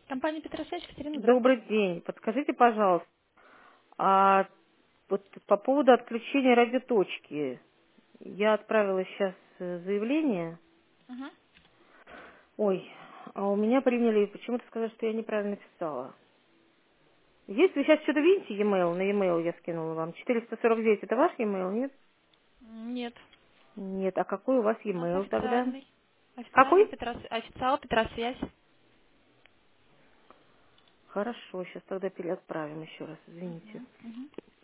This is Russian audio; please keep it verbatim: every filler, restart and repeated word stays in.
Компания Петросвязь, Катерина, Добрый здравствуйте. день. Подскажите, пожалуйста, а вот по поводу отключения радиоточки. Я отправила сейчас э, заявление. Угу. Ой, а у меня приняли, почему-то сказали, что я неправильно писала. Есть вы сейчас что-то видите, e-mail? На e-mail я скинула вам. четыреста сорок девять это ваш e-mail, нет? Нет, Нет. А какой у вас у нас e-mail тогда? официальный. Официальный Какой? Петрос... официал Петросвязь. Хорошо, сейчас тогда переотправим еще раз, извините. Угу. Угу.